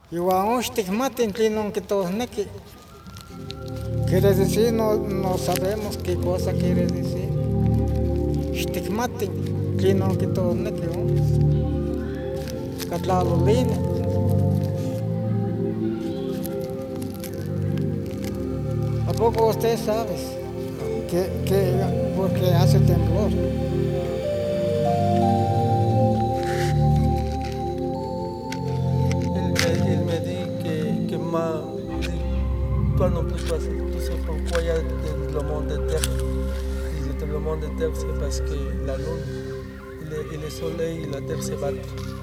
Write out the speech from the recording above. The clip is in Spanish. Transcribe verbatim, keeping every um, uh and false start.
Igual un tlinon kitosneki. Quiere decir, no, no sabemos qué cosa quiere decir. Xtikmati tlinon kitosneki, katlalolini. ¿A poco usted sabe que, que porque hace temblor? Il me, il me dit que, que ma, toi non plus, toi, tu sais pourquoi il y a des tremblements de terre. Les tremblements de terre, c'est parce que la lune et le, et le soleil et la terre se battent.